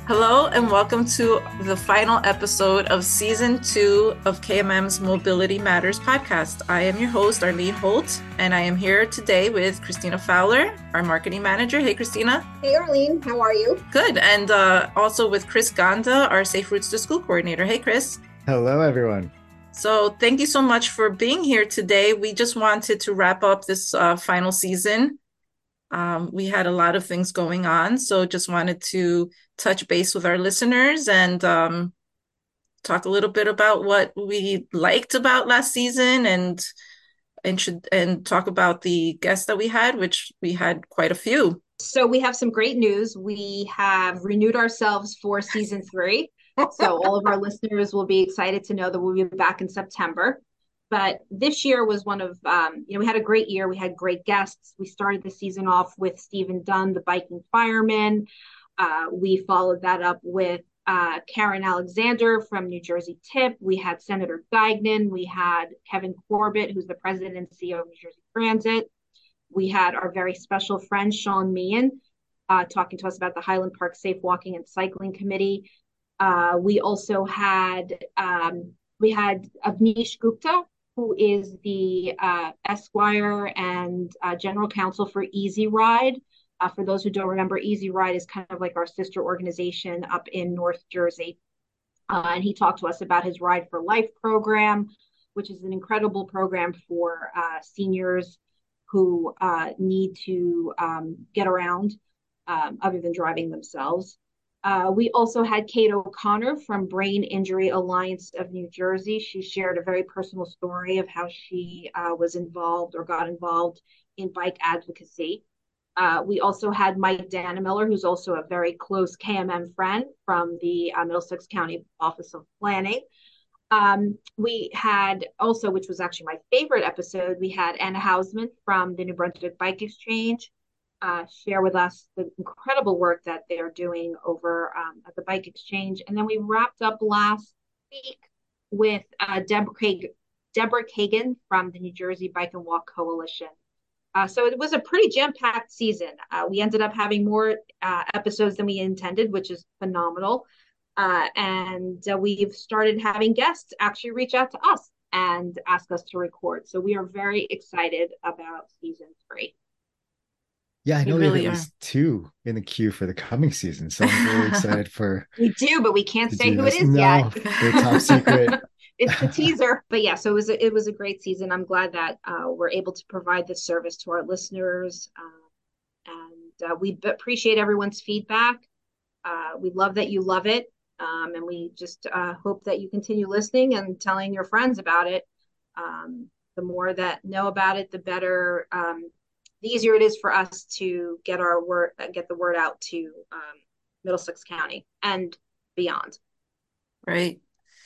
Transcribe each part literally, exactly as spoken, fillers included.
Hello and welcome to the final episode of season two of K M M's Mobility Matters podcast. I am your host, Arlene Holt, and I am here today with Christina Fowler, our marketing manager. Hey, Christina. Hey, Arlene, how are you? Good. And uh, also with Chris Ganda, our Safe Routes to School coordinator. Hey, Chris. Hello, everyone. So thank you so much for being here today. We just wanted to wrap up this uh, final season. Um, we had a lot of things going on, so just wanted to touch base with our listeners and um, talk a little bit about what we liked about last season and and should and talk about the guests that we had, which we had quite a few. So we have some great news. We have renewed ourselves for season three. So all of our listeners will be excited to know that we'll be back in September. But this year was one of, um, you know, we had a great year. We had great guests. We started the season off with Stephen Dunn, the biking fireman. Uh, we followed that up with uh, Karen Alexander from New Jersey Tip. We had Senator Gagnon. We had Kevin Corbett, who's the president and C E O of New Jersey Transit. We had our very special friend, Sean Meehan, uh, talking to us about the Highland Park Safe Walking and Cycling Committee. Uh, we also had um, we had Avnish Gupta, who is the uh, Esquire and uh, General Counsel for Easy Ride. Uh, for those who don't remember, Easy Ride is kind of like our sister organization up in North Jersey. Uh, and he talked to us about his Ride for Life program, which is an incredible program for uh, seniors who uh, need to um, get around um, other than driving themselves. Uh, we also had Kate O'Connor from Brain Injury Alliance of New Jersey. She shared a very personal story of how she uh, was involved or got involved in bike advocacy. Uh, we also had Mike Dannemiller, who's also a very close K M M friend from the uh, Middlesex County Office of Planning. Um, we had also, which was actually my favorite episode, we had Anna Hausman from the New Brunswick Bike Exchange uh, share with us the incredible work that they're doing over um, at the Bike Exchange. And then we wrapped up last week with uh, Deborah, Kagan, Deborah Kagan from the New Jersey Bike and Walk Coalition. Uh, so it was a pretty jam-packed season. Uh, we ended up having more uh, episodes than we intended, which is phenomenal. Uh, and uh, we've started having guests actually reach out to us and ask us to record. So we are very excited about season three. Yeah, I We know we have really at are. least two in the queue for the coming season, so I'm really excited for We do, but we can't to say do who it this. is yet. No, they're top secret. It's the teaser, but yeah, so it was a, it was a great season. I'm glad that uh, we're able to provide this service to our listeners, uh, and uh, we appreciate everyone's feedback. Uh, we love that you love it, um, and we just uh, hope that you continue listening and telling your friends about it. Um, the more that know about it, the better. Um, the easier it is for us to get our word, get the word out to um, Middlesex County and beyond. Right.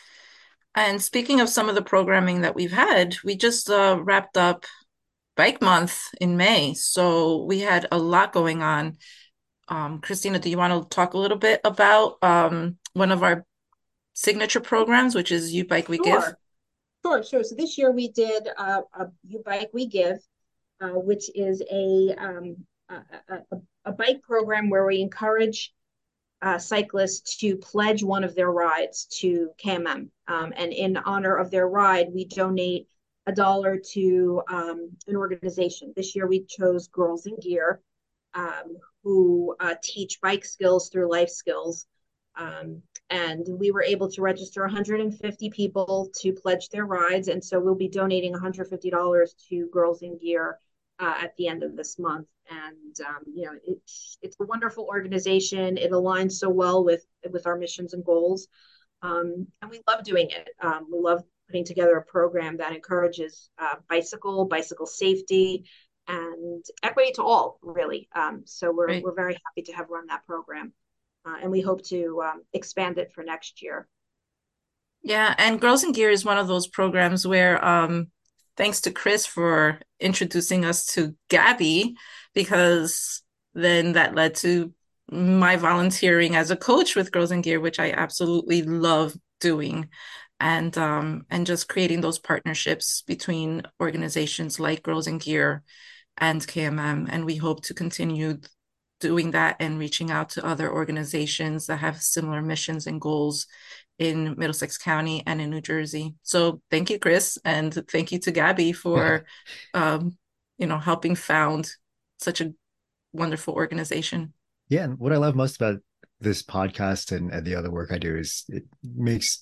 And speaking of some of the programming that we've had, we just uh, wrapped up Bike Month in May. So we had a lot going on. Um, Christina, do you want to talk a little bit about um, one of our signature programs, which is You Bike We Give? Sure, sure, sure. So this year we did uh, a You Bike We Give, uh, which is a, um, a, a a bike program where we encourage uh, cyclists to pledge one of their rides to K M M. Um, and in honor of their ride, we donate a dollar to um, an organization. This year we chose Girls in Gear, um, who uh, teach bike skills through life skills. Um, and we were able to register one hundred fifty people to pledge their rides. And so we'll be donating one hundred fifty dollars to Girls in Gear uh, at the end of this month. And um, you know, it, it's a wonderful organization. It aligns so well with with our missions and goals, um, and we love doing it. Um, we love putting together a program that encourages uh, bicycle, bicycle safety, and equity to all. Really, um, so we're Right. we're very happy to have run that program, uh, and we hope to um, expand it for next year. Yeah, and Girls in Gear is one of those programs where, um, thanks to Chris for introducing us to Gabby, because then that led to my volunteering as a coach with Girls in Gear, which I absolutely love doing, and um, and just creating those partnerships between organizations like Girls in Gear and K M M, and we hope to continue doing that and reaching out to other organizations that have similar missions and goals in Middlesex County and in New Jersey. So thank you, Chris, and thank you to Gabby for, um, you know, helping found such a wonderful organization. Yeah, and what I love most about this podcast and, and the other work I do is it makes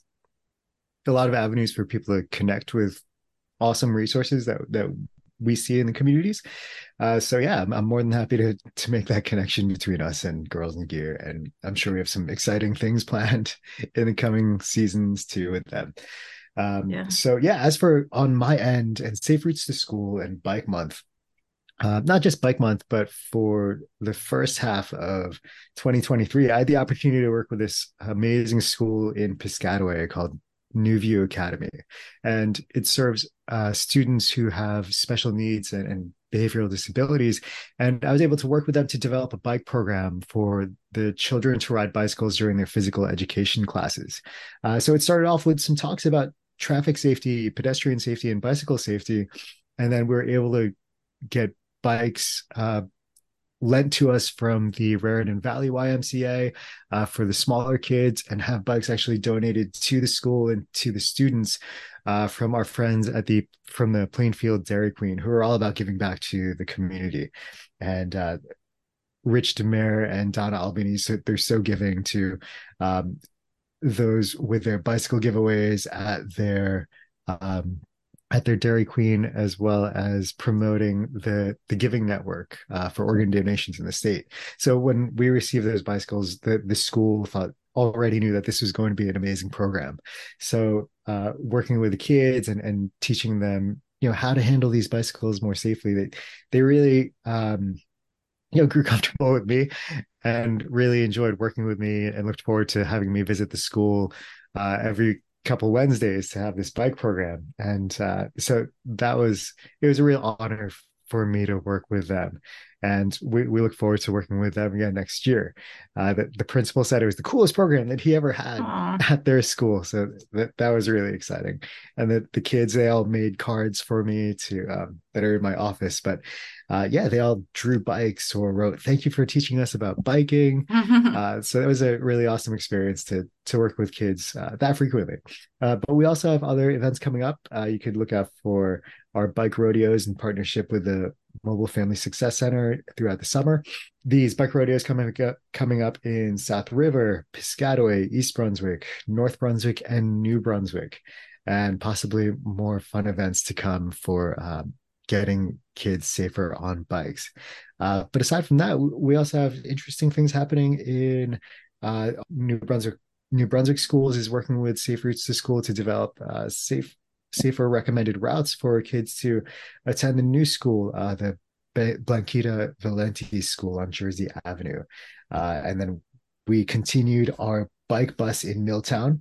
a lot of avenues for people to connect with awesome resources that that we see in the communities. Uh, so yeah, I'm, I'm more than happy to to make that connection between us and Girls in Gear, and I'm sure we have some exciting things planned in the coming seasons too with them. Um, Yeah. So yeah, as for on my end and Safe Routes to School and Bike Month, uh, not just Bike Month, but for the first half of twenty twenty-three, I had the opportunity to work with this amazing school in Piscataway called New View Academy. And it serves uh, students who have special needs and, and behavioral disabilities. And I was able to work with them to develop a bike program for the children to ride bicycles during their physical education classes. Uh, so it started off with some talks about traffic safety, pedestrian safety, and bicycle safety. And then we were able to get bikes uh, lent to us from the Raritan Valley Y M C A uh, for the smaller kids, and have bikes actually donated to the school and to the students uh, from our friends at the from the Plainfield Dairy Queen, who are all about giving back to the community. And uh, Rich DeMare and Donna Albany, so they're so giving to um, those with their bicycle giveaways at their um, at their Dairy Queen, as well as promoting the the Giving Network uh, for organ donations in the state. So when we received those bicycles, the the school thought already knew that this was going to be an amazing program. So uh, working with the kids and and teaching them, you know, how to handle these bicycles more safely, they they really um, you know, grew comfortable with me and really enjoyed working with me, and looked forward to having me visit the school uh, every couple Wednesdays to have this bike program. And uh, so that was, it was a real honor for me to work with them. And we, we look forward to working with them again next year. Uh, the, the principal said it was the coolest program that he ever had Aww. at their school. So that, that was really exciting. And the, the kids, they all made cards for me to um, that are in my office. But uh, yeah, they all drew bikes or wrote, "Thank you for teaching us about biking." Uh, so it was a really awesome experience to to work with kids uh, that frequently. Uh, but we also have other events coming up. Uh, you could look out for our bike rodeos in partnership with the Mobile Family Success Center throughout the summer. These bike rodeos coming up, coming up in South River, Piscataway, East Brunswick, North Brunswick, and New Brunswick, and possibly more fun events to come for um, getting kids safer on bikes. Uh, but aside from that, we also have interesting things happening in uh, New Brunswick. New Brunswick Schools is working with Safe Routes to School to develop uh, safe, safer recommended routes for kids to attend the new school, uh, the Blanquita Valenti School on Jersey Avenue. Uh, and then we continued our bike bus in Milltown.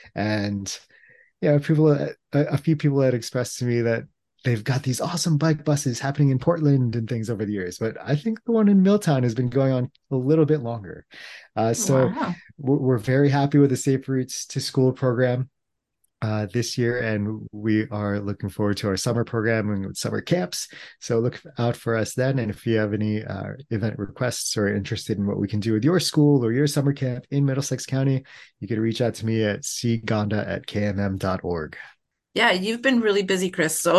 And yeah, people, a, a few people had expressed to me that they've got these awesome bike buses happening in Portland and things over the years, but I think the one in Milltown has been going on a little bit longer. Uh, so Wow. we're very happy with the Safe Routes to School program uh, this year, and we are looking forward to our summer program and summer camps. So look out for us then. And if you have any uh, event requests or interested in what we can do with your school or your summer camp in Middlesex County, you can reach out to me at c gonda at k m m dot org. Yeah, you've been really busy, Chris. So,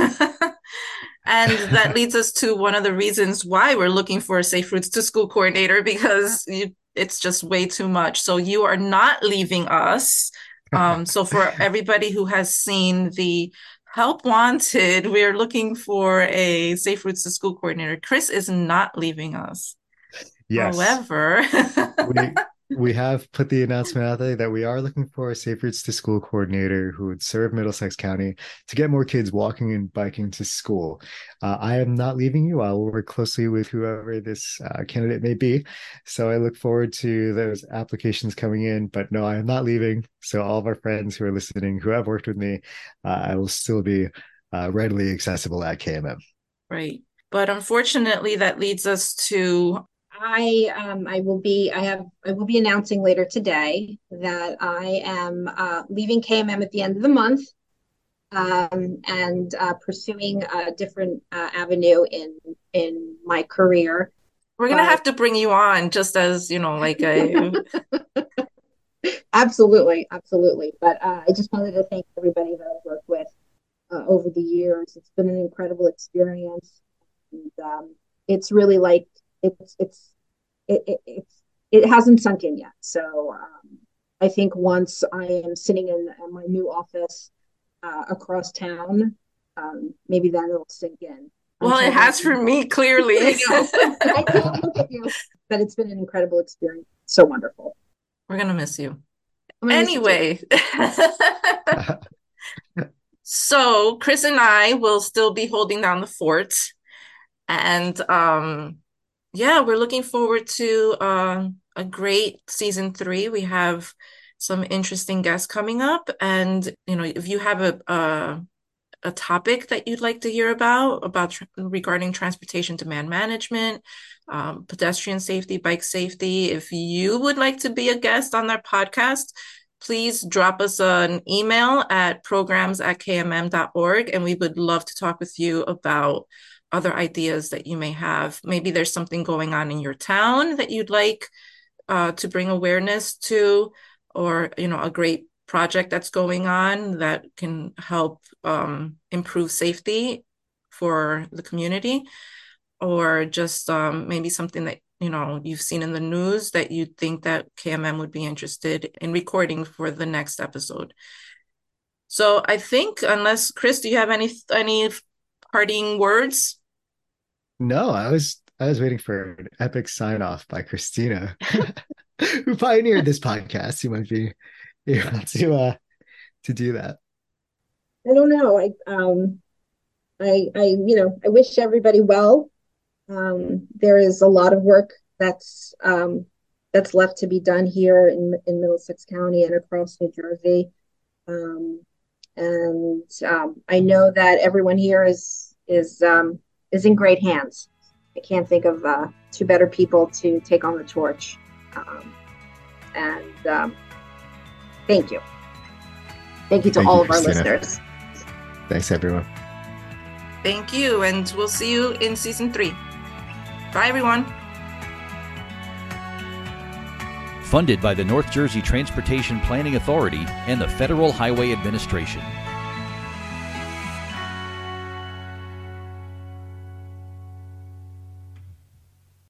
and that leads us to one of the reasons why we're looking for a Safe Routes to School coordinator, because you, it's just way too much. So you are not leaving us. Um, so for everybody who has seen the Help Wanted, we are looking for a Safe Routes to School coordinator. Chris is not leaving us. Yes. However, we we have put the announcement out there that we are looking for a Safe Routes to School coordinator who would serve Middlesex County to get more kids walking and biking to school. Uh, I am not leaving you. I will work closely with whoever this uh, candidate may be. So I look forward to those applications coming in. But no, I am not leaving. So all of our friends who are listening, who have worked with me, uh, I will still be uh, readily accessible at K M M. Right. But unfortunately, that leads us to I um I will be I have I will be announcing later today that I am uh, leaving K M M at the end of the month, um, and uh, pursuing a different uh, avenue in in my career. We're gonna but... have to bring you on just as, you know, like a absolutely, absolutely. But uh, I just wanted to thank everybody that I've worked with uh, over the years. It's been an incredible experience, and um, it's really like it's it's it, it it's it hasn't sunk in yet. So um, I think once I am sitting in, in my new office uh, across town, um, maybe then it'll sink in. Well, it has for me, clearly. I know. I know. Look at you. But it's been an incredible experience. So wonderful. We're going to miss you. Anyway. Miss you so Chris and I will still be holding down the fort. And um, yeah, we're looking forward to uh, a great season three. We have some interesting guests coming up. And, you know, if you have a... a a topic that you'd like to hear about, about tr- regarding transportation demand management, um, pedestrian safety, bike safety. If you would like to be a guest on our podcast, please drop us an email at programs at k m m dot org, and we would love to talk with you about other ideas that you may have. Maybe there's something going on in your town that you'd like uh, to bring awareness to, or, you know, a great project that's going on that can help um, improve safety for the community, or just um, maybe something that, you know, you've seen in the news that you think that K M M would be interested in recording for the next episode. So I think, unless, Chris, do you have any any parting words? No, I was I was waiting for an epic sign off by Christina, who pioneered this podcast. You might be able to uh to do that. I don't know. I um I I you know I wish everybody well. Um, there is a lot of work that's um that's left to be done here in in Middlesex County and across New Jersey. Um, and um, I know that everyone here is is um is in great hands. I can't think of uh, two better people to take on the torch. Um, and um, thank you. Thank you to Thank all you, of our Christina. listeners. Thanks, everyone. Thank you, and we'll see you in season three. Bye, everyone. Funded by the North Jersey Transportation Planning Authority and the Federal Highway Administration.